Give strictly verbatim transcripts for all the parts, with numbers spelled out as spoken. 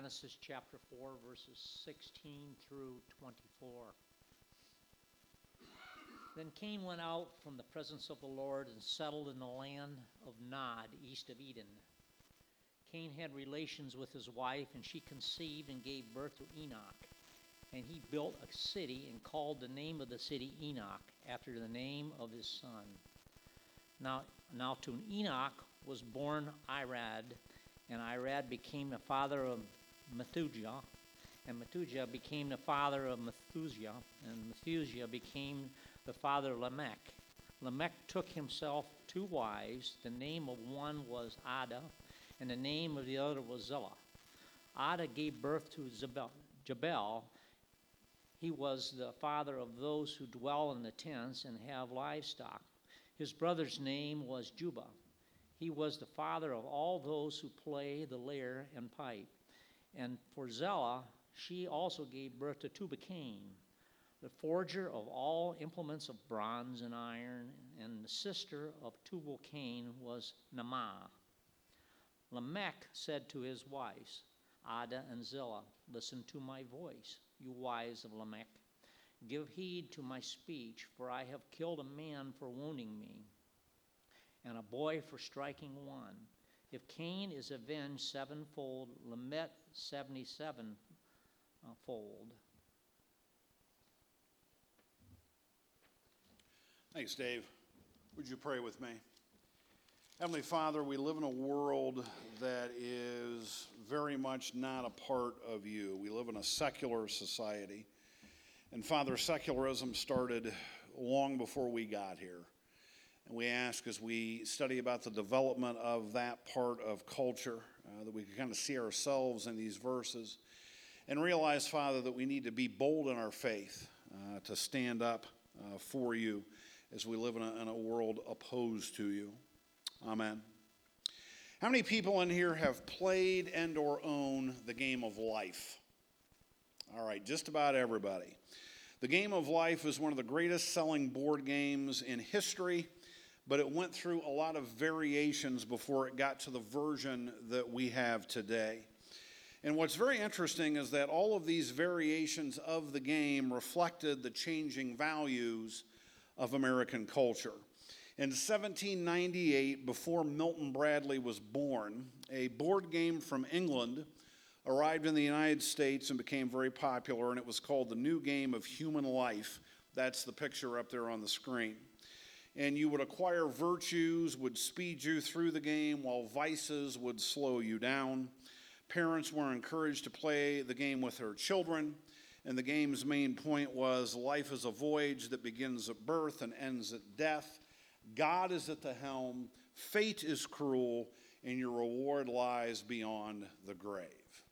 Genesis chapter four, verses sixteen through twenty-four. Then Cain went out from the presence of the Lord and settled in the land of Nod, east of Eden. Cain had relations with his wife, and she conceived and gave birth to Enoch. And he built a city and called the name of the city Enoch, after the name of his son. Now, now to Enoch was born Irad, and Irad became the father of Methuselah, and Methuselah became the father of Methuselah, and Methuselah became the father of Lamech. Lamech took himself two wives. The name of one was Ada, and the name of the other was Zillah. Ada gave birth to Jabal. Jabal. He was the father of those who dwell in the tents and have livestock. His brother's name was Juba. He was the father of all those who play the lyre and pipe. And for Zillah, she also gave birth to Tubal-Cain, the forger of all implements of bronze and iron, and the sister of Tubal-Cain was Naamah. Lamech said to his wives, Ada and Zillah, listen to my voice, you wives of Lamech. Give heed to my speech, for I have killed a man for wounding me, and a boy for striking one. If Cain is avenged sevenfold, Lamech seventy-sevenfold. Thanks, Dave. Would you pray with me? Heavenly Father, we live in a world that is very much not a part of you. We live in a secular society. And Father, secularism started long before we got here. And we ask, as we study about the development of that part of culture, uh, that we can kind of see ourselves in these verses and realize, Father, that we need to be bold in our faith, uh, to stand up uh, for you as we live in a, in a world opposed to you. Amen. How many people in here have played and or own the game of life? All right, just about everybody. The game of life is one of the greatest selling board games in history, but it went through a lot of variations before it got to the version that we have today. And what's very interesting is that all of these variations of the game reflected the changing values of American culture. In seventeen ninety-eight, before Milton Bradley was born, a board game from England arrived in the United States and became very popular, and it was called The New Game of Human Life. That's the picture up there on the screen. And you would acquire virtues, would speed you through the game, while vices would slow you down. Parents were encouraged to play the game with their children, and the game's main point was life is a voyage that begins at birth and ends at death. God is at the helm, fate is cruel, and your reward lies beyond the grave.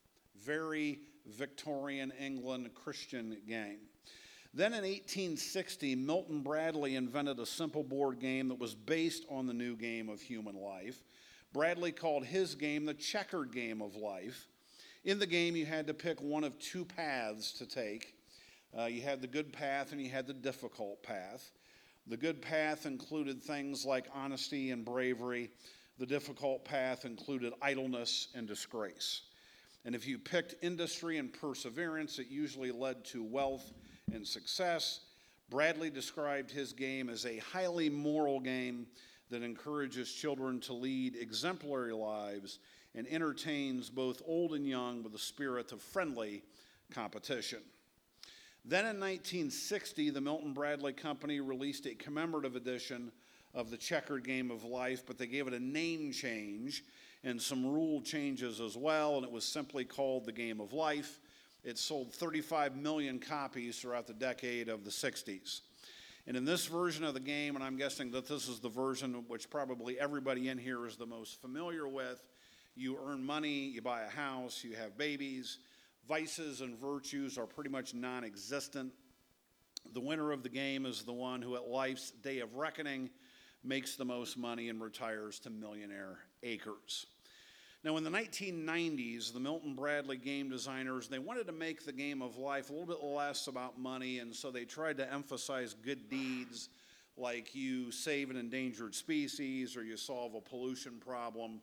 Very Victorian England Christian game. Then in eighteen sixty, Milton Bradley invented a simple board game that was based on the new game of human life. Bradley called his game the checkered game of life. In the game, you had to pick one of two paths to take. Uh, you had the good path and you had the difficult path. The good path included things like honesty and bravery. The difficult path included idleness and disgrace. And if you picked industry and perseverance, it usually led to wealth and success. Bradley described his game as a highly moral game that encourages children to lead exemplary lives and entertains both old and young with a spirit of friendly competition. Then in nineteen sixty, the Milton Bradley Company released a commemorative edition of the checkered game of life, but they gave it a name change and some rule changes as well, and it was simply called the Game of Life. It sold thirty-five million copies throughout the decade of the sixties. And in this version of the game, and I'm guessing that this is the version which probably everybody in here is the most familiar with, you earn money, you buy a house, you have babies. Vices and virtues are pretty much non-existent. The winner of the game is the one who at life's day of reckoning makes the most money and retires to millionaire acres. Now, in the nineteen nineties, the Milton Bradley game designers, they wanted to make the game of life a little bit less about money, and so they tried to emphasize good deeds like you save an endangered species or you solve a pollution problem.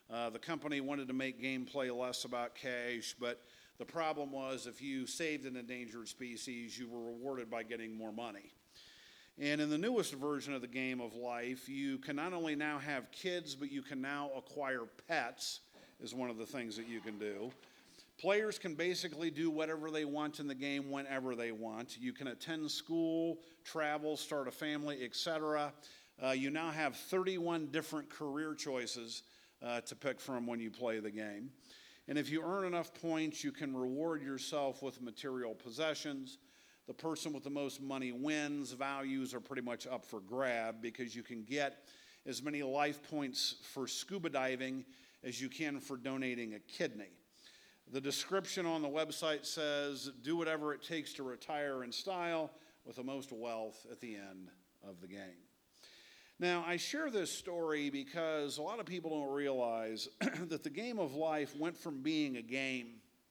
Uh, the company wanted to make gameplay less about cash, but the problem was if you saved an endangered species, you were rewarded by getting more money. And in the newest version of the game of life, you can not only now have kids, but you can now acquire pets, is one of the things that you can do. Players can basically do whatever they want in the game whenever they want. You can attend school, travel, start a family, et cetera. Uh, you now have thirty-one different career choices uh, to pick from when you play the game. And if you earn enough points, you can reward yourself with material possessions. The person with the most money wins. Values are pretty much up for grab because you can get as many life points for scuba diving as you can for donating a kidney. The description on the website says, do whatever it takes to retire in style with the most wealth at the end of the game. Now, I share this story because a lot of people don't realize that the game of life went from being a game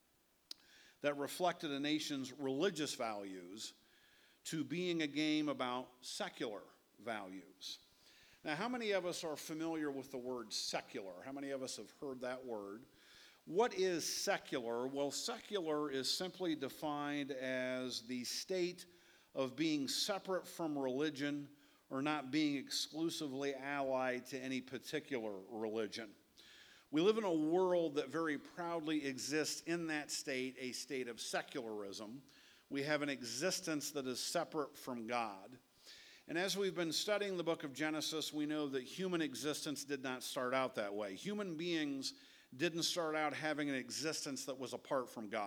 that reflected a nation's religious values to being a game about secular values. Now, how many of us are familiar with the word secular? How many of us have heard that word? What is secular? Well, secular is simply defined as the state of being separate from religion or not being exclusively allied to any particular religion. We live in a world that very proudly exists in that state, a state of secularism. We have an existence that is separate from God. And as we've been studying the book of Genesis, we know that human existence did not start out that way. Human beings didn't start out having an existence that was apart from God.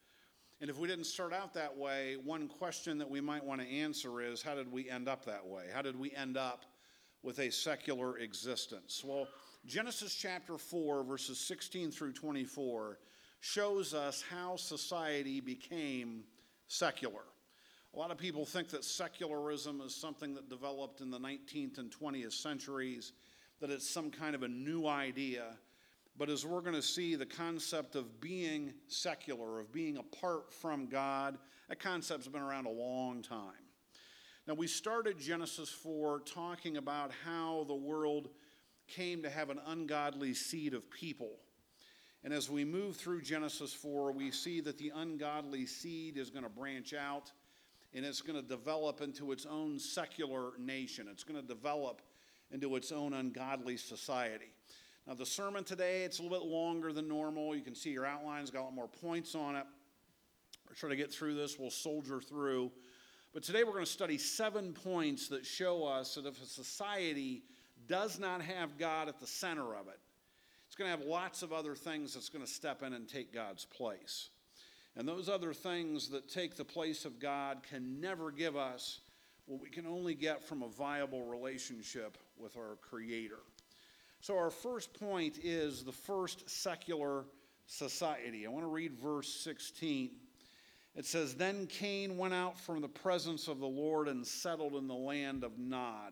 And if we didn't start out that way, one question that we might want to answer is, how did we end up that way? How did we end up with a secular existence? Well, Genesis chapter four, verses sixteen through twenty-four, shows us how society became secular. A lot of people think that secularism is something that developed in the nineteenth and twentieth centuries, that it's some kind of a new idea. But as we're going to see, the concept of being secular, of being apart from God, that concept's been around a long time. Now, we started Genesis four talking about how the world came to have an ungodly seed of people. And as we move through Genesis four, we see that the ungodly seed is going to branch out, and it's going to develop into its own secular nation. It's going to develop into its own ungodly society. Now, the sermon today, it's a little bit longer than normal. You can see your outline's got a lot more points on it. We're trying to get through this. We'll soldier through. But today we're going to study seven points that show us that if a society does not have God at the center of it, it's going to have lots of other things that's going to step in and take God's place. And those other things that take the place of God can never give us what we can only get from a viable relationship with our Creator. So our first point is the first secular society. I want to read verse sixteen. It says, "Then Cain went out from the presence of the Lord and settled in the land of Nod."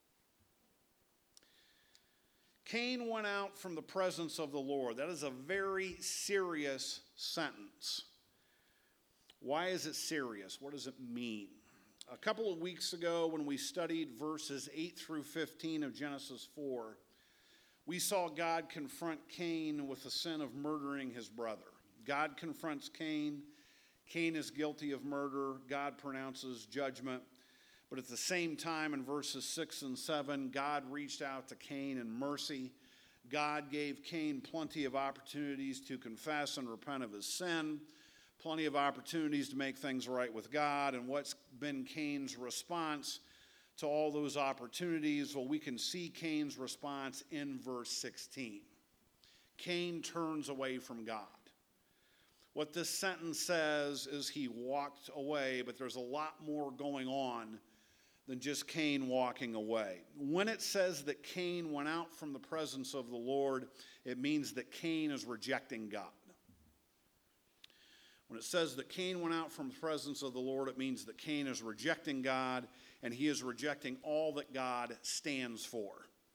Cain went out from the presence of the Lord. That is a very serious sentence. Why is it serious? What does it mean? A couple of weeks ago when we studied verses eight through fifteen of Genesis four, we saw God confront Cain with the sin of murdering his brother. God confronts Cain. Cain is guilty of murder. God pronounces judgment. But at the same time, in verses six and seven, God reached out to Cain in mercy. God gave Cain plenty of opportunities to confess and repent of his sin, plenty of opportunities to make things right with God. And what's been Cain's response to all those opportunities? Well, we can see Cain's response in verse sixteen. Cain turns away from God. What this sentence says is he walked away, but there's a lot more going on than just Cain walking away. When it says that Cain went out from the presence of the Lord, it means that Cain is rejecting God. When it says that Cain went out from the presence of the Lord, it means that Cain is rejecting God, and he is rejecting all that God stands for.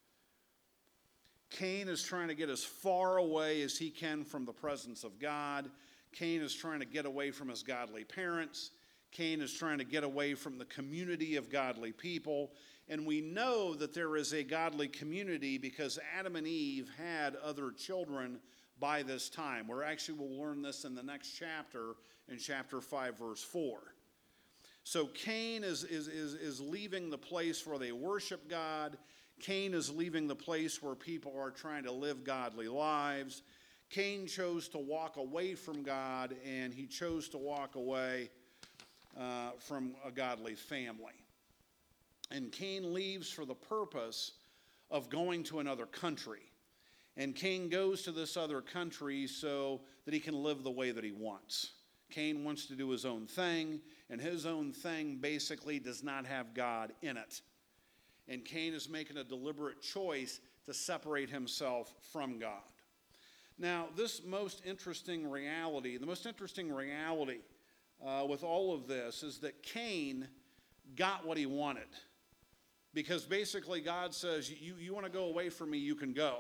Cain is trying to get as far away as he can from the presence of God. Cain is trying to get away from his godly parents. Cain is trying to get away from the community of godly people. And we know that there is a godly community because Adam and Eve had other children by this time. We're actually, we'll learn this in the next chapter, in chapter five, verse four. So Cain is, is, is, is leaving the place where they worship God. Cain is leaving the place where people are trying to live godly lives. Cain chose to walk away from God, and he chose to walk away uh, from a godly family. And Cain leaves for the purpose of going to another country. And Cain goes to this other country so that he can live the way that he wants. Cain wants to do his own thing, and his own thing basically does not have God in it. And Cain is making a deliberate choice to separate himself from God. Now, this most interesting reality, the most interesting reality uh, with all of this is that Cain got what he wanted. Because basically God says, you, you want to go away from me, you can go.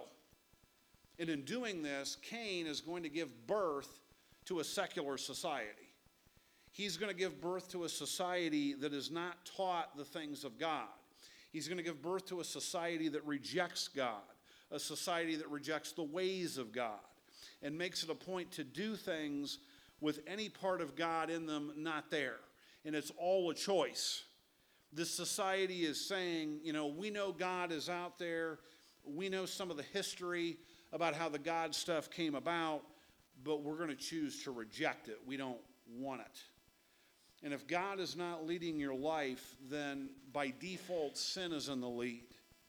And in doing this, Cain is going to give birth to a secular society. He's going to give birth to a society that is not taught the things of God. He's going to give birth to a society that rejects God, a society that rejects the ways of God, and makes it a point to do things with any part of God in them not there. And it's all a choice. This society is saying, you know, we know God is out there. We know some of the history about how the God stuff came about, but we're going to choose to reject it. We don't want it. And if God is not leading your life, then by default, sin is in the lead.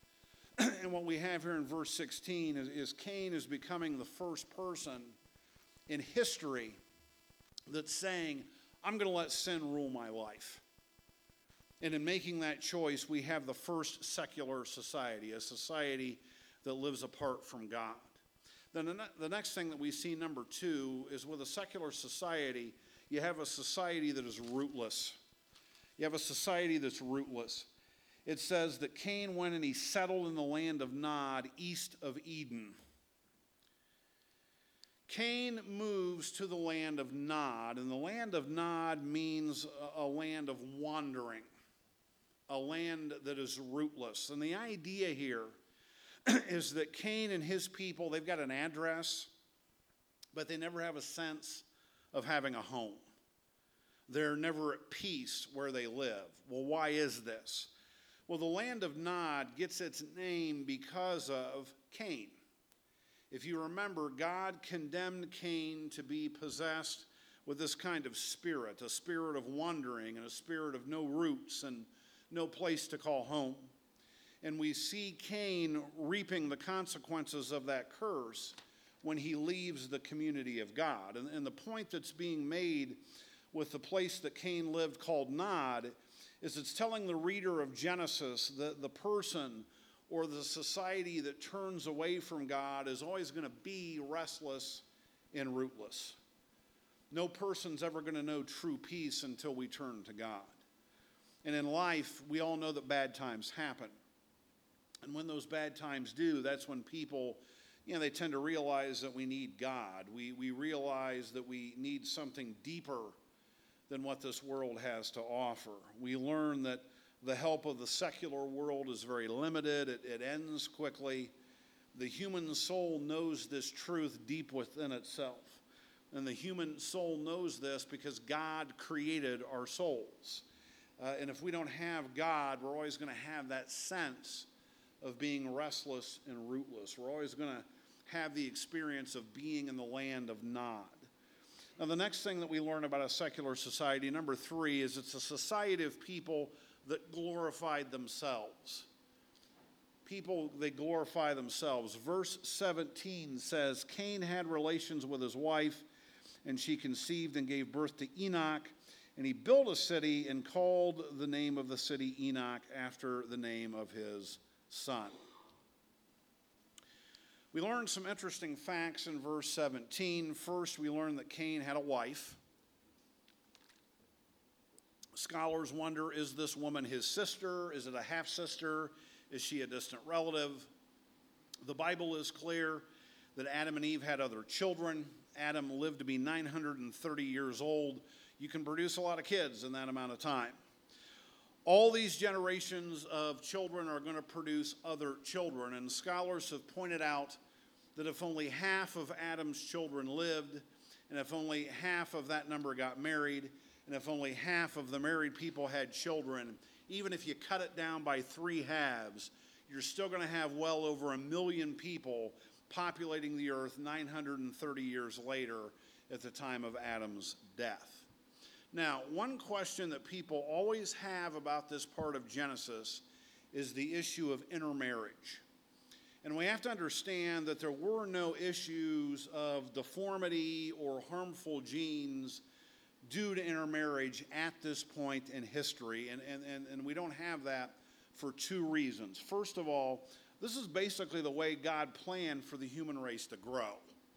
And what we have here in verse sixteen is, is Cain is becoming the first person in history that's saying, I'm going to let sin rule my life. And in making that choice, we have the first secular society, a society that lives apart from God. Then the, ne- the next thing that we see, number two, is with a secular society, you have a society that is rootless. You have a society that's rootless. It says that Cain went and he settled in the land of Nod, east of Eden. Cain moves to the land of Nod, and the land of Nod means a, a land of wandering. A land that is rootless. And the idea here is that Cain and his people, they've got an address, but they never have a sense of having a home. They're never at peace where they live. Well, why is this? Well, the land of Nod gets its name because of Cain. If you remember, God condemned Cain to be possessed with this kind of spirit, a spirit of wandering and a spirit of no roots and no place to call home. And we see Cain reaping the consequences of that curse when he leaves the community of God. And, and the point that's being made with the place that Cain lived called Nod is it's telling the reader of Genesis that the person or the society that turns away from God is always going to be restless and rootless. No person's ever going to know true peace until we turn to God. And in life, we all know that bad times happen. And when those bad times do, that's when people, you know, they tend to realize that we need God. We, we realize that we need something deeper than what this world has to offer. We learn that the help of the secular world is very limited. It, it ends quickly. The human soul knows this truth deep within itself. And the human soul knows this because God created our souls. Uh, and if we don't have God, we're always going to have that sense of being restless and rootless. We're always going to have the experience of being in the land of Nod. Now, the next thing that we learn about a secular society, number three, is it's a society of people that glorified themselves. People, they glorify themselves. Verse seventeen says, Cain had relations with his wife, and she conceived and gave birth to Enoch. And he built a city and called the name of the city Enoch after the name of his son. We learn some interesting facts in verse seventeen. First, we learn that Cain had a wife. Scholars wonder, is this woman his sister? Is it a half-sister? Is she a distant relative? The Bible is clear that Adam and Eve had other children. Adam lived to be nine hundred thirty years old. You can produce a lot of kids in that amount of time. All these generations of children are going to produce other children, and scholars have pointed out that if only half of Adam's children lived, and if only half of that number got married, and if only half of the married people had children, even if you cut it down by three halves, you're still going to have well over a million people populating the earth nine hundred thirty years later at the time of Adam's death. Now, one question that people always have about this part of Genesis is the issue of intermarriage. And we have to understand that there were no issues of deformity or harmful genes due to intermarriage at this point in history. And, and, and, and we don't have that for two reasons. First of all, this is basically the way God planned for the human race to grow.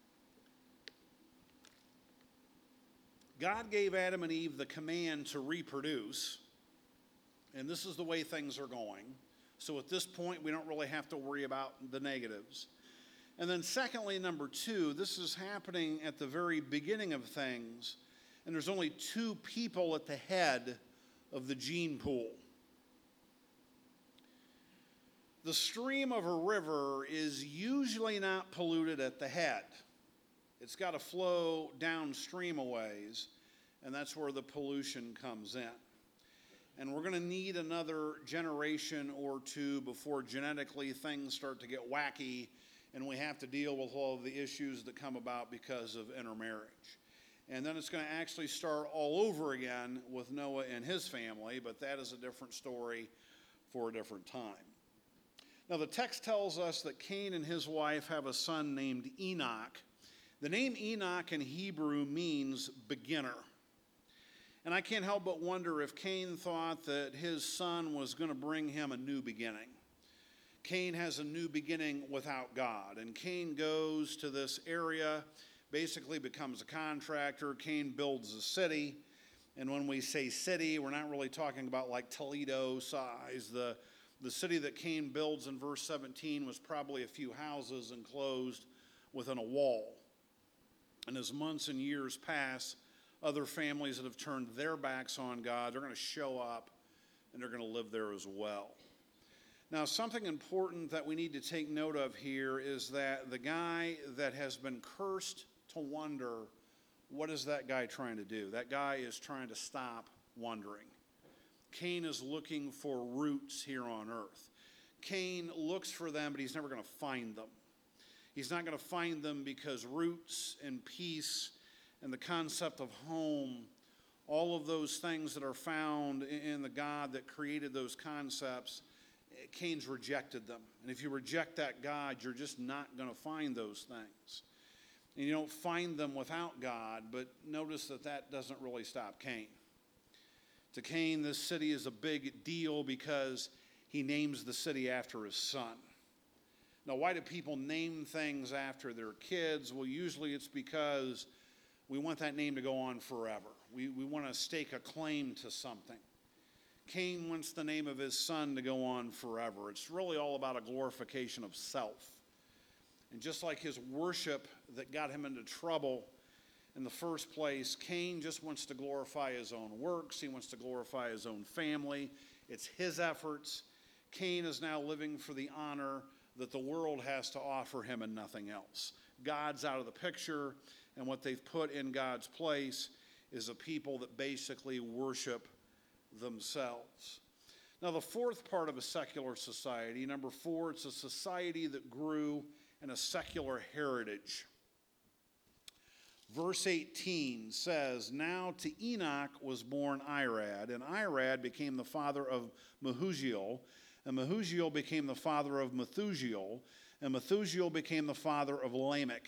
God gave Adam and Eve the command to reproduce, and this is the way things are going. So at this point, we don't really have to worry about the negatives. And then secondly, number two, this is happening at the very beginning of things, and there's only two people at the head of the gene pool. The stream of a river is usually not polluted at the head. It's got to flow downstream a ways, and that's where the pollution comes in. And we're going to need another generation or two before genetically things start to get wacky, and we have to deal with all of the issues that come about because of intermarriage. And then it's going to actually start all over again with Noah and his family, but that is a different story for a different time. Now, the text tells us that Cain and his wife have a son named Enoch. The name Enoch in Hebrew means beginner. And I can't help but wonder if Cain thought that his son was going to bring him a new beginning. Cain has a new beginning without God. And Cain goes to this area, basically becomes a contractor. Cain builds a city. And when we say city, we're not really talking about like Toledo size. The, the city that Cain builds in verse seventeen was probably a few houses enclosed within a wall. And as months and years pass, other families that have turned their backs on God, they're going to show up and they're going to live there as well. Now, something important that we need to take note of here is that the guy that has been cursed to wonder, what is that guy trying to do? That guy is trying to stop wandering. Cain is looking for roots here on earth. Cain looks for them, but he's never going to find them. He's not going to find them because roots and peace and the concept of home, all of those things that are found in the God that created those concepts, Cain's rejected them. And if you reject that God, you're just not going to find those things. And you don't find them without God, but notice that that doesn't really stop Cain. To Cain, this city is a big deal because he names the city after his son. Now, why do people name things after their kids? Well, usually it's because we want that name to go on forever. We, we want to stake a claim to something. Cain wants the name of his son to go on forever. It's really all about a glorification of self. And just like his worship that got him into trouble in the first place, Cain just wants to glorify his own works. He wants to glorify his own family. It's his efforts. Cain is now living for the honor that the world has to offer him and nothing else. God's out of the picture, and what they've put in God's place is a people that basically worship themselves. Now, the fourth part of a secular society, number four, it's a society that grew in a secular heritage. Verse eighteen says, "Now to Enoch was born Irad, and Irad became the father of Mehujael, and Mehujael became the father of Methuselah, and Methuselah became the father of Lamech."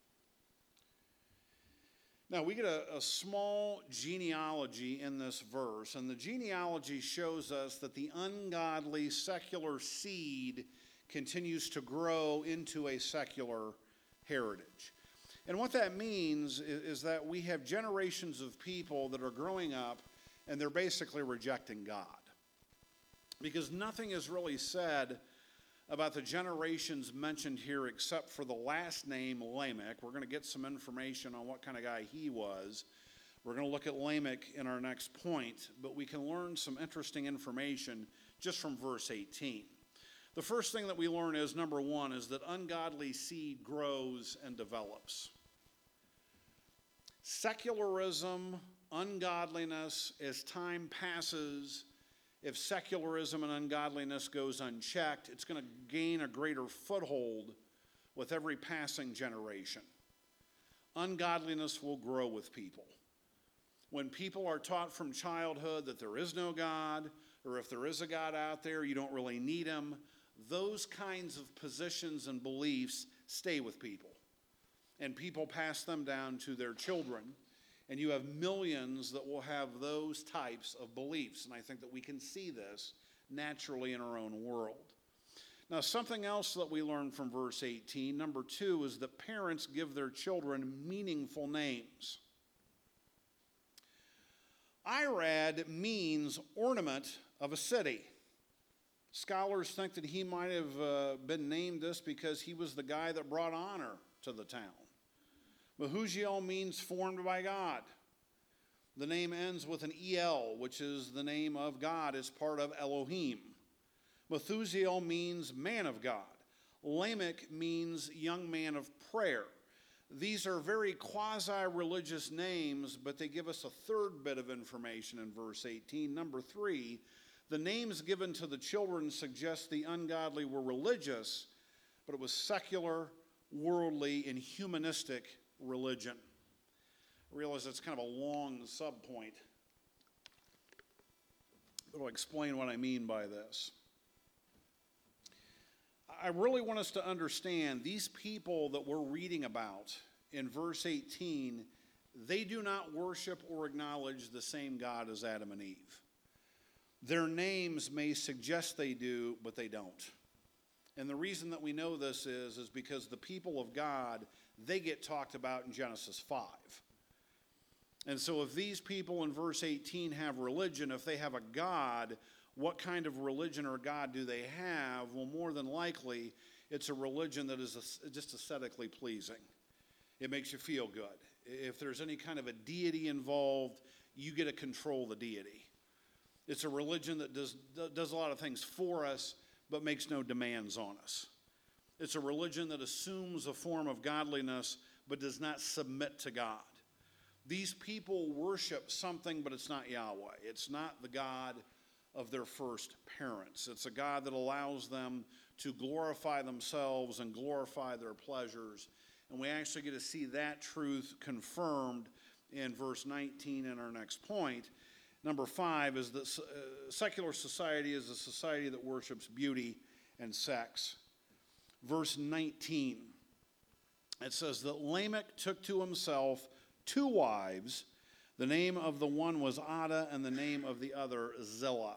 Now, we get a, a small genealogy in this verse, and the genealogy shows us that the ungodly secular seed continues to grow into a secular heritage. And what that means is, is that we have generations of people that are growing up, and they're basically rejecting God. Because nothing is really said about the generations mentioned here except for the last name Lamech. We're going to get some information on what kind of guy he was. We're going to look at Lamech in our next point, but we can learn some interesting information just from verse eighteen. The first thing that we learn is, number one, is that ungodly seed grows and develops. Secularism, ungodliness, as time passes, if secularism and ungodliness goes unchecked, it's going to gain a greater foothold with every passing generation. Ungodliness will grow with people. When people are taught from childhood that there is no God, or if there is a God out there, you don't really need him, those kinds of positions and beliefs stay with people. And people pass them down to their children. And you have millions that will have those types of beliefs. And I think that we can see this naturally in our own world. Now, something else that we learn from verse eighteen, number two, is that parents give their children meaningful names. Irad means ornament of a city. Scholars think that he might have uh, been named this because he was the guy that brought honor to the town. Mehujael means formed by God. The name ends with an El, which is the name of God as part of Elohim. Methusiel means man of God. Lamech means young man of prayer. These are very quasi-religious names, but they give us a third bit of information in verse eighteen. Number three, the names given to the children suggest the ungodly were religious, but it was secular, worldly, and humanistic religion. I realize that's kind of a long subpoint, but I'll explain what I mean by this. I really want us to understand these people that we're reading about in verse eighteen, they do not worship or acknowledge the same God as Adam and Eve. Their names may suggest they do, but they don't. And the reason that we know this is, is because the people of God, they get talked about in Genesis five. And so if these people in verse eighteen have religion, if they have a God, what kind of religion or God do they have? Well, more than likely, it's a religion that is just aesthetically pleasing. It makes you feel good. If there's any kind of a deity involved, you get to control the deity. It's a religion that does, does a lot of things for us, but makes no demands on us. It's a religion that assumes a form of godliness, but does not submit to God. These people worship something, but it's not Yahweh. It's not the God of their first parents. It's a God that allows them to glorify themselves and glorify their pleasures. And we actually get to see that truth confirmed in verse nineteen in our next point. Number five is that uh, secular society is a society that worships beauty and sex. Verse nineteen, it says that Lamech took to himself two wives. The name of the one was Adah, and the name of the other Zillah.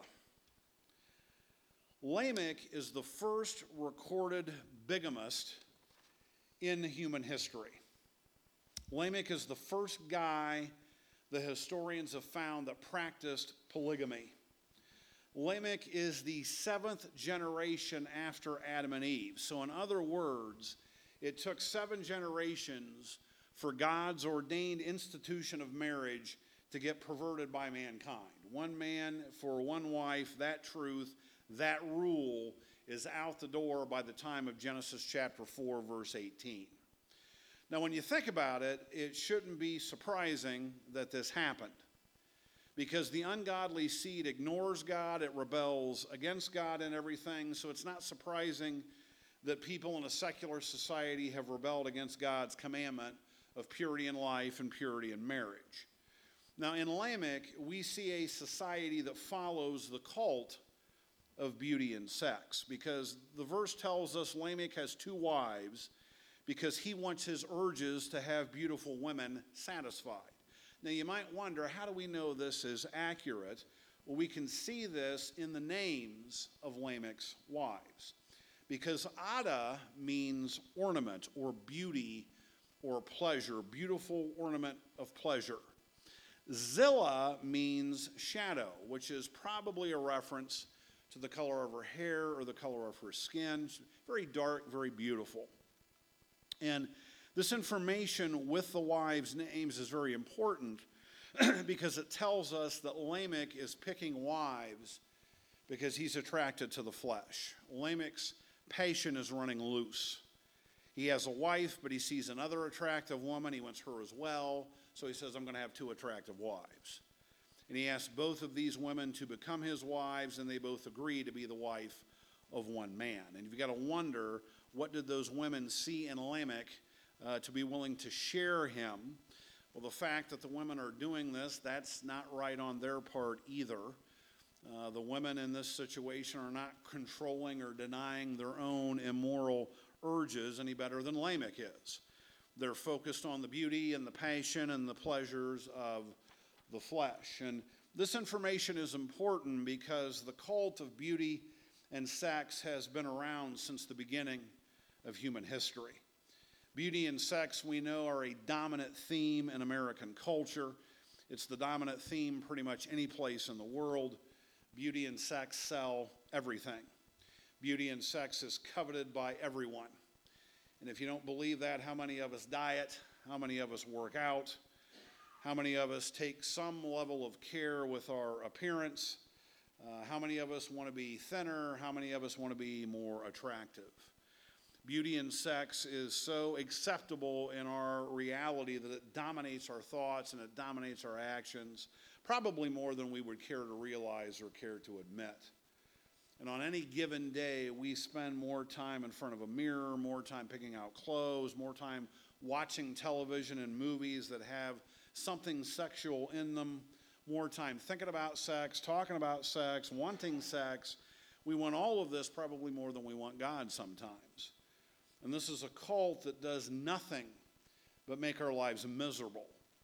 Lamech is the first recorded bigamist in human history. Lamech is the first guy the historians have found that practiced polygamy. Lamech is the seventh generation after Adam and Eve. So in other words, it took seven generations for God's ordained institution of marriage to get perverted by mankind. One man for one wife, that truth, that rule is out the door by the time of Genesis chapter four, verse eighteen. Now, when you think about it, it shouldn't be surprising that this happened, because the ungodly seed ignores God, it rebels against God and everything, so it's not surprising that people in a secular society have rebelled against God's commandment of purity in life and purity in marriage. Now, in Lamech, we see a society that follows the cult of beauty and sex, because the verse tells us Lamech has two wives because he wants his urges to have beautiful women satisfied. Now, you might wonder, how do we know this is accurate? Well, we can see this in the names of Lamech's wives, because Adah means ornament or beauty or pleasure, beautiful ornament of pleasure. Zillah means shadow, which is probably a reference to the color of her hair or the color of her skin. She's very dark, very beautiful. And this information with the wives' names is very important because it tells us that Lamech is picking wives because he's attracted to the flesh. Lamech's passion is running loose. He has a wife, but he sees another attractive woman. He wants her as well. So he says, I'm going to have two attractive wives. And he asks both of these women to become his wives, and they both agree to be the wife of one man. And you've got to wonder, what did those women see in Lamech uh, to be willing to share him? Well, the fact that the women are doing this, that's not right on their part either. Uh, the women in this situation are not controlling or denying their own immoral urges any better than Lamech is. They're focused on the beauty and the passion and the pleasures of the flesh. And this information is important because the cult of beauty and sex has been around since the beginning of human history. Beauty and sex, we know, are a dominant theme in American culture. It's the dominant theme pretty much any place in the world. Beauty and sex sell everything. Beauty and sex is coveted by everyone. And if you don't believe that, how many of us diet? How many of us work out? How many of us take some level of care with our appearance? Uh, how many of us want to be thinner? How many of us want to be more attractive? Beauty and sex is so acceptable in our reality that it dominates our thoughts and it dominates our actions, probably more than we would care to realize or care to admit. And on any given day, we spend more time in front of a mirror, more time picking out clothes, more time watching television and movies that have something sexual in them, more time thinking about sex, talking about sex, wanting sex. We want all of this probably more than we want God sometimes. And this is a cult that does nothing but make our lives miserable.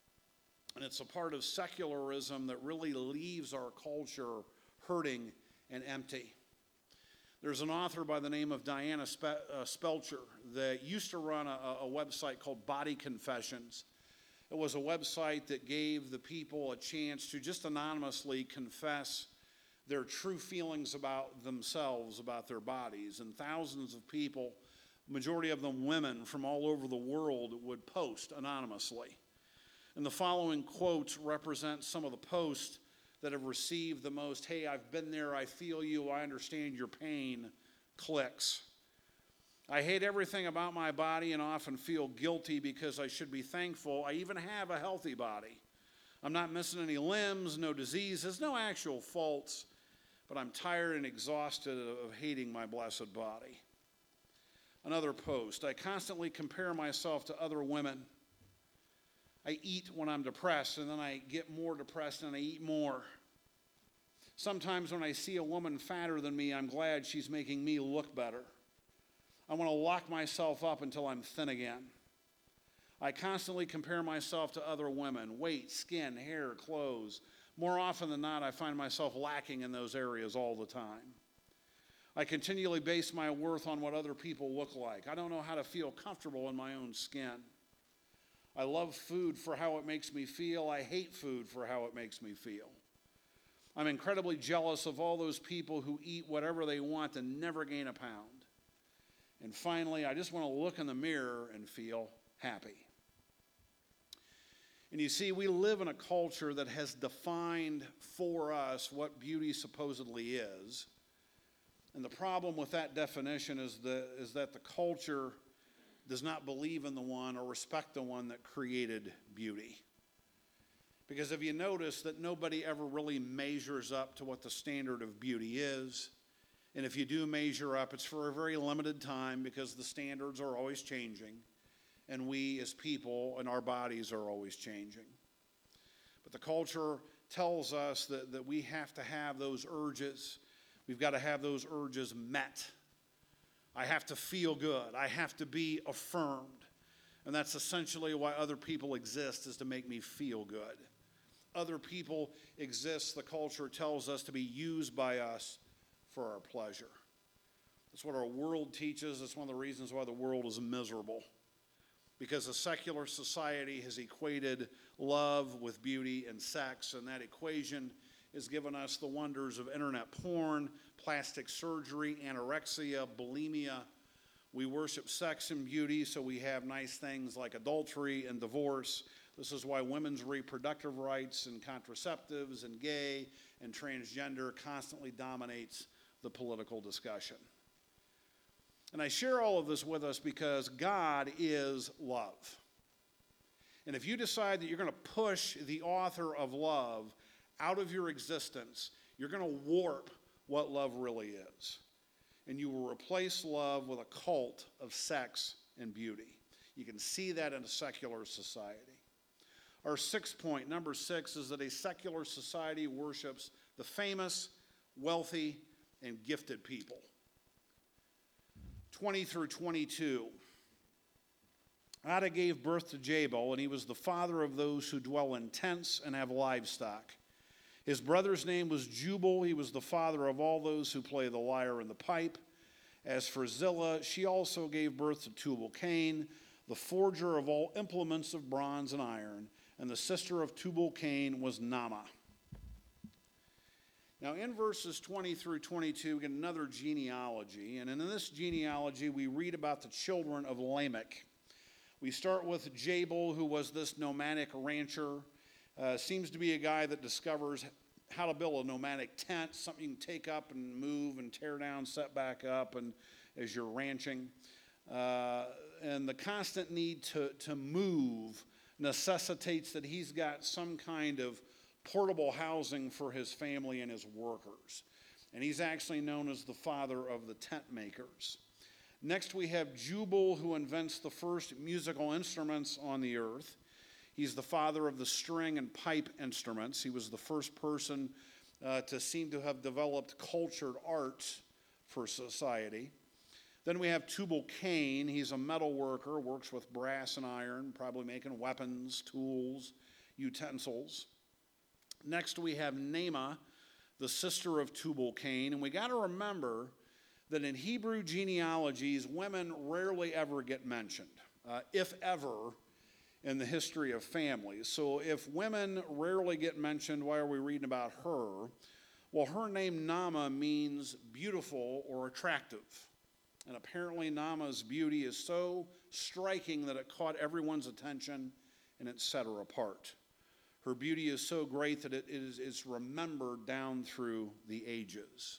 And it's a part of secularism that really leaves our culture hurting and empty. There's an author by the name of Diana Spe- uh, Spelcher that used to run a, a website called Body Confessions. It was a website that gave the people a chance to just anonymously confess their true feelings about themselves, about their bodies. And thousands of people, majority of them women from all over the world, would post anonymously. And the following quotes represent some of the posts that have received the most, hey, I've been there, I feel you, I understand your pain, clicks. I hate everything about my body and often feel guilty because I should be thankful I even have a healthy body. I'm not missing any limbs, no diseases, no actual faults, but I'm tired and exhausted of hating my blessed body. Another post, I constantly compare myself to other women. I eat when I'm depressed, and then I get more depressed and I eat more. Sometimes when I see a woman fatter than me, I'm glad she's making me look better. I want to lock myself up until I'm thin again. I constantly compare myself to other women, weight, skin, hair, clothes. More often than not, I find myself lacking in those areas all the time. I continually base my worth on what other people look like. I don't know how to feel comfortable in my own skin. I love food for how it makes me feel. I hate food for how it makes me feel. I'm incredibly jealous of all those people who eat whatever they want and never gain a pound. And finally, I just want to look in the mirror and feel happy. And you see, we live in a culture that has defined for us what beauty supposedly is. And the problem with that definition is, the, is that the culture does not believe in the one or respect the one that created beauty. Because if you notice that nobody ever really measures up to what the standard of beauty is, and if you do measure up, it's for a very limited time because the standards are always changing, and we as people and our bodies are always changing. But the culture tells us that, that we have to have those urges. We've got to have those urges met. I have to feel good. I have to be affirmed. And that's essentially why other people exist, is to make me feel good. Other people exist, the culture tells us, to be used by us for our pleasure. That's what our world teaches. That's one of the reasons why the world is miserable. Because a secular society has equated love with beauty and sex, and that equation has given us the wonders of internet porn, plastic surgery, anorexia, bulimia. We worship sex and beauty, so we have nice things like adultery and divorce. This is why women's reproductive rights and contraceptives and gay and transgender constantly dominates the political discussion. And I share all of this with us because God is love. And if you decide that you're going to push the author of love out of your existence, you're going to warp what love really is. And you will replace love with a cult of sex and beauty. You can see that in a secular society. Our sixth point, number six, is that a secular society worships the famous, wealthy, and gifted people. twenty through twenty-two. Ada gave birth to Jabal, and he was the father of those who dwell in tents and have livestock. His brother's name was Jubal. He was the father of all those who play the lyre and the pipe. As for Zillah, she also gave birth to Tubal-Cain, the forger of all implements of bronze and iron, and the sister of Tubal-Cain was Naamah. Now in verses twenty through twenty-two, we get another genealogy, and in this genealogy we read about the children of Lamech. We start with Jabal, who was this nomadic rancher. Uh, seems to be a guy that discovers how to build a nomadic tent, something you can take up and move and tear down, set back up, and as you're ranching. Uh, and the constant need to, to move necessitates that he's got some kind of portable housing for his family and his workers. And he's actually known as the father of the tent makers. Next we have Jubal, who invents the first musical instruments on the earth. He's the father of the string and pipe instruments. He was the first person uh, to seem to have developed cultured arts for society. Then we have Tubal-Cain. He's a metal worker, works with brass and iron, probably making weapons, tools, utensils. Next we have Naamah, the sister of Tubal-Cain. And we got to remember that in Hebrew genealogies, women rarely ever get mentioned, uh, if ever, in the history of families. So if women rarely get mentioned, why are we reading about her? Well, her name Naamah means beautiful or attractive. And apparently Naamah's beauty is so striking that it caught everyone's attention and it set her apart. Her beauty is so great that it is it's remembered down through the ages.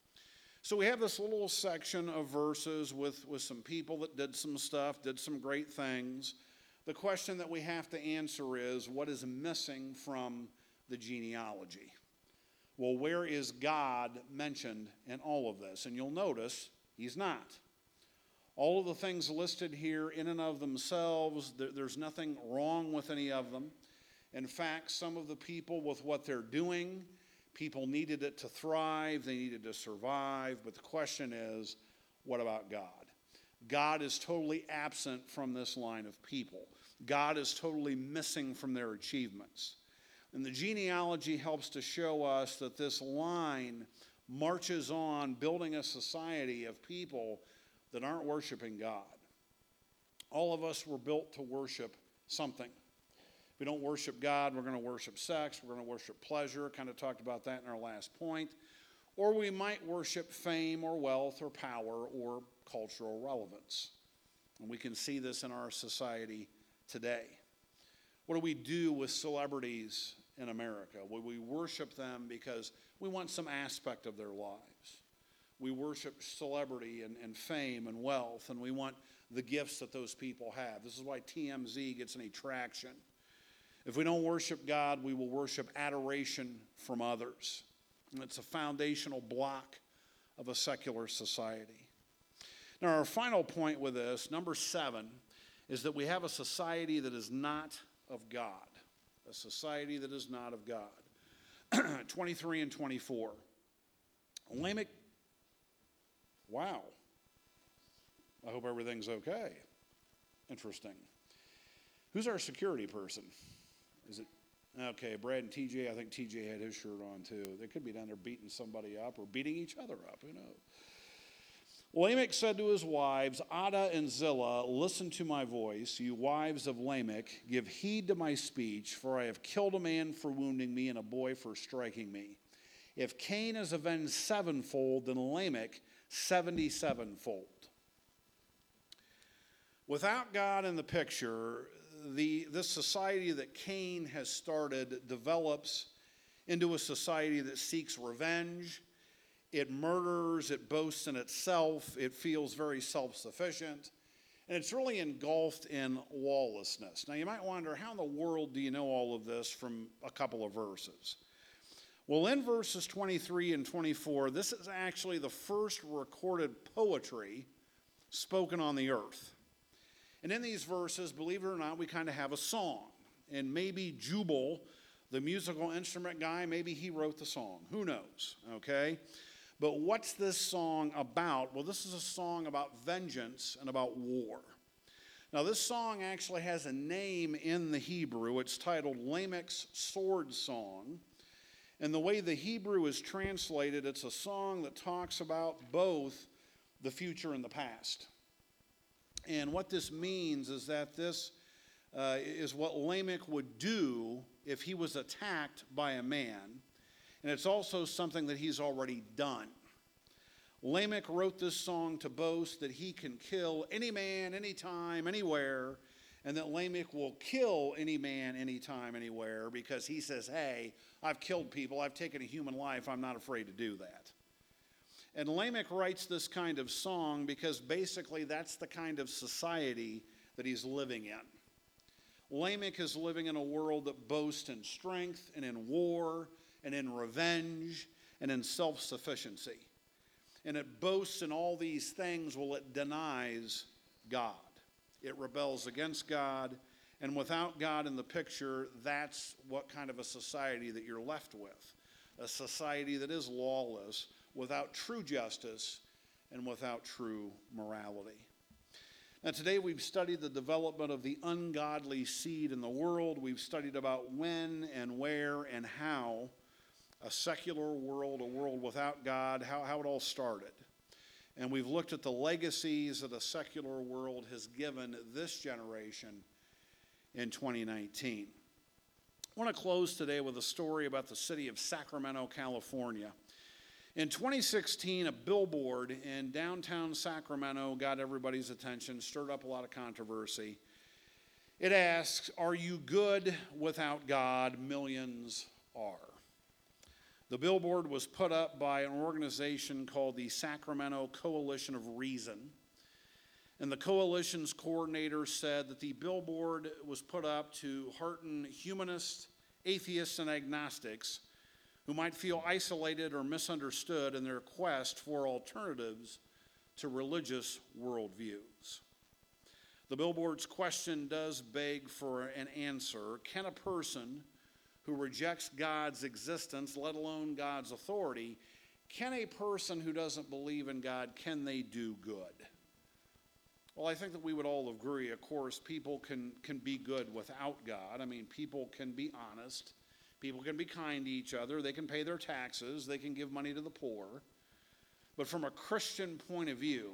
So we have this little section of verses with, with some people that did some stuff, did some great things. The question that we have to answer is, what is missing from the genealogy? Well, where is God mentioned in all of this? And you'll notice he's not. All of the things listed here in and of themselves, there, there's nothing wrong with any of them. In fact, some of the people with what they're doing, people needed it to thrive, they needed to survive, but the question is, what about God? God is totally absent from this line of people. God is totally missing from their achievements. And the genealogy helps to show us that this line marches on building a society of people that aren't worshiping God. All of us were built to worship something. If we don't worship God, we're going to worship sex, we're going to worship pleasure, kind of talked about that in our last point. Or we might worship fame or wealth or power or cultural relevance. And we can see this in our society today. What do we do with celebrities in America? Well, we worship them because we want some aspect of their lives. We worship celebrity and, and fame and wealth, and we want the gifts that those people have. This is why T M Z gets any traction. If we don't worship God, we will worship adoration from others. And it's a foundational block of a secular society. Now, our final point with this, number seven, is that we have a society that is not of God. A society that is not of God. twenty-three and twenty-four. Lamech, wow. I hope everything's okay. Interesting. Who's our security person? Is it, okay, Brad and T J, I think T J had his shirt on too. They could be down there beating somebody up or beating each other up, who knows? Lamech said to his wives, Ada and Zillah, listen to my voice, you wives of Lamech, give heed to my speech, for I have killed a man for wounding me and a boy for striking me. If Cain is avenged sevenfold, then Lamech seventy-sevenfold. Without God in the picture, the, this society that Cain has started develops into a society that seeks revenge. It murders, it boasts in itself, it feels very self-sufficient, and it's really engulfed in lawlessness. Now you might wonder, how in the world do you know all of this from a couple of verses? Well, in verses twenty-three and twenty-four, this is actually the first recorded poetry spoken on the earth. And in these verses, believe it or not, we kind of have a song. And maybe Jubal, the musical instrument guy, maybe he wrote the song. Who knows, okay? But what's this song about? Well, this is a song about vengeance and about war. Now, this song actually has a name in the Hebrew. It's titled Lamech's Sword Song. And the way the Hebrew is translated, it's a song that talks about both the future and the past. And what this means is that this uh, is what Lamech would do if he was attacked by a man. And it's also something that he's already done. Lamech wrote this song to boast that he can kill any man, anytime, anywhere, and that Lamech will kill any man, anytime, anywhere, because he says, hey, I've killed people, I've taken a human life, I'm not afraid to do that. And Lamech writes this kind of song because basically that's the kind of society that he's living in. Lamech is living in a world that boasts in strength and in war and in revenge and in self-sufficiency. And it boasts in all these things while it denies God. It rebels against God, and without God in the picture, that's what kind of a society that you're left with. A society that is lawless, without true justice, and without true morality. Now today we've studied the development of the ungodly seed in the world. We've studied about when and where and how a secular world, a world without God, how, how it all started. And we've looked at the legacies that a secular world has given this generation in twenty nineteen. I want to close today with a story about the city of Sacramento, California. In twenty sixteen, a billboard in downtown Sacramento got everybody's attention, stirred up a lot of controversy. It asks, are you good without God? Millions are. The billboard was put up by an organization called the Sacramento Coalition of Reason. And the coalition's coordinator said that the billboard was put up to hearten humanists, atheists, and agnostics who might feel isolated or misunderstood in their quest for alternatives to religious worldviews. The billboard's question does beg for an answer. Can a person who rejects God's existence, let alone God's authority, can a person who doesn't believe in God, can they do good? Well, I think that we would all agree, of course, people can, can be good without God. I mean, people can be honest. People can be kind to each other. They can pay their taxes. They can give money to the poor. But from a Christian point of view,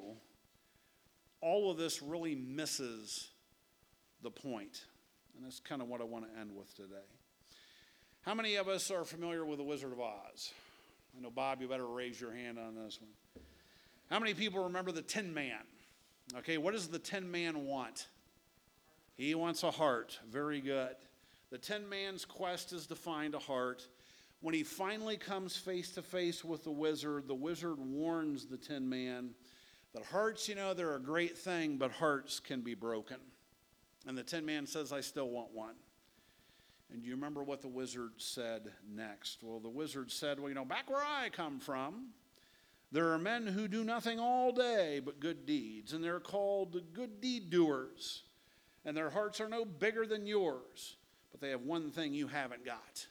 all of this really misses the point. And that's kind of what I want to end with today. How many of us are familiar with The Wizard of Oz? I know, Bob, you better raise your hand on this one. How many people remember the Tin Man? Okay, what does the Tin Man want? He wants a heart. Very good. The Tin Man's quest is to find a heart. When he finally comes face to face with the wizard, the wizard warns the Tin Man that hearts, you know, they're a great thing, but hearts can be broken. And the Tin Man says, I still want one. And do you remember what the wizard said next? Well, the wizard said, well, you know, back where I come from, there are men who do nothing all day but good deeds, and they're called the good deed doers. And their hearts are no bigger than yours, but they have one thing you haven't got.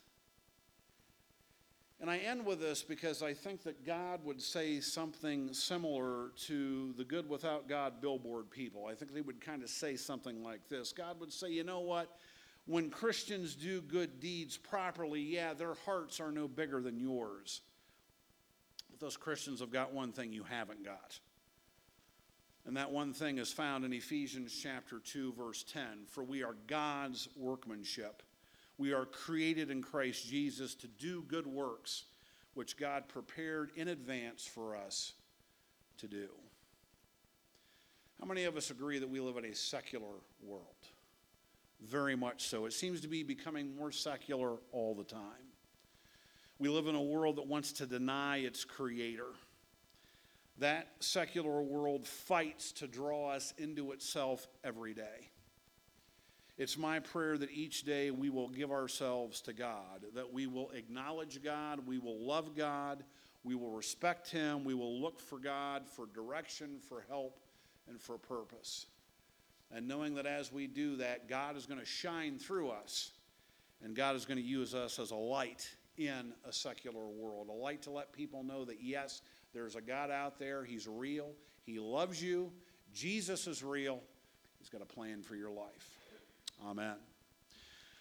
And I end with this because I think that God would say something similar to the good without God billboard people. I think they would kind of say something like this. God would say, you know what? When Christians do good deeds properly, yeah, their hearts are no bigger than yours. But those Christians have got one thing you haven't got. And that one thing is found in Ephesians chapter two, verse ten. For we are God's workmanship. We are created in Christ Jesus to do good works, which God prepared in advance for us to do. How many of us agree that we live in a secular world? Very much so. It seems to be becoming more secular all the time. We live in a world that wants to deny its creator. That secular world fights to draw us into itself every day. It's my prayer that each day we will give ourselves to God, that we will acknowledge God, we will love God, we will respect Him, we will look for God for direction, for help, and for purpose. And knowing that as we do that, God is going to shine through us, and God is going to use us as a light in a secular world, a light to let people know that, yes, there's a God out there. He's real. He loves you. Jesus is real. He's got a plan for your life. Amen.